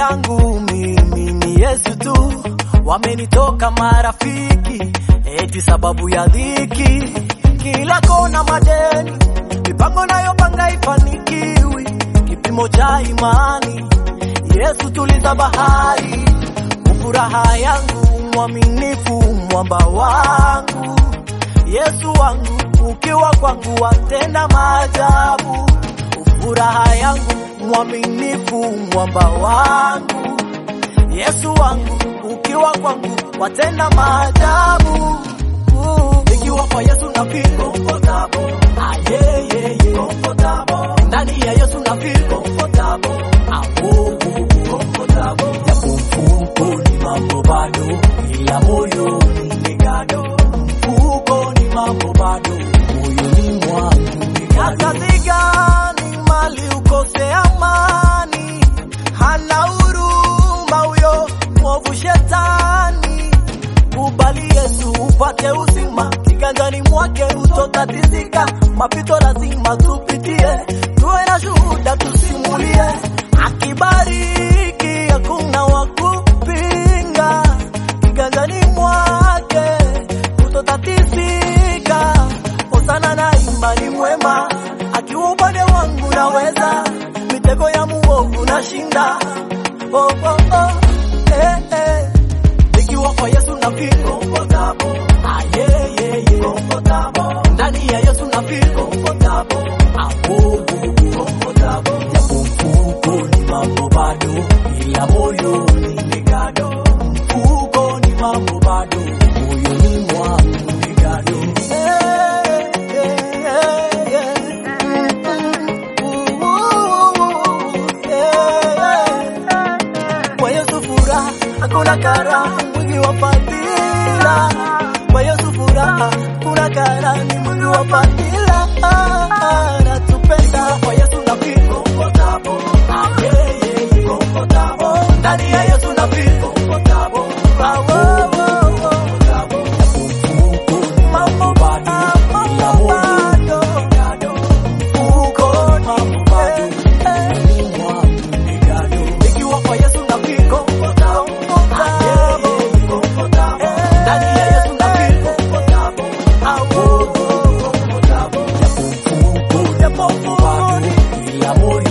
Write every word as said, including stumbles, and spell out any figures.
yangu mimi ni Yesu tu, wamenitoka marafiki eti sababu ya dhiki, kila kona madeni, mipango nayo panga ifanikiwi, kipimo cha imani Yesu tuliza bahari, furaha yangu mwaminifu mwamba wangu, Yesu wangu ukiwa kwangu watenda maajabu, furaha yangu mwaminifu mwamba wangu, Yesu wangu ukiwa kwangu watenda maajabu. Nikiwa kwa Yesu na feel comfortable, ah yeah yeah yeah comfortable, ndani ya Yesu na feel comfortable, ah oh oh comfortable, japo mfuko ni mambo bado, ila moyo ni gado, mfuko ni mambo bado, moyo ni mwangu ni gado. Ni mali ukose amani, hana huruma huyo mwovu shetani, kubali Yesu upate uzima, kiganjani mwake utotatizika, mapito lazima tupitie, tuwe na shuhuda tusimulie, akibariki hakuna wakupinga, kiganjani mwake utotatizika, osana na imani mwema, akiwa upande wangu naweza, mitego ya muovu nashinda, oh oh oh, eh eh, nikiwa kwa Yesu na feel comfortable, ah yeah yeah yeah comfortable, ndani ya Yesu na feel comfortable, ah oh oh comfortable, japo mfuko ni mambo bado, ila moyo ni gado, mfuko ni mambo bado, moyo ni mwangu ni gado. Hakuna karaha mwingi wa fadhila, kwa Yesu furaha, kuna karaha ni mwingi wa fadhila, natupenda kwa Yesu na feel comfortable, ah yeah yeah yeah comfortable, ndani ya Yesu na feel comfortable, ah oh oh comfortable, mambo bado, ila moyo gado, uko mambo bado, ni mwangu ni gado, nikiwa kwa Yesu na feel comfortable, ndani ya Yesu na feel comfortable, ah oh oh comfortable, japo mfuko japo mfuko ila moyo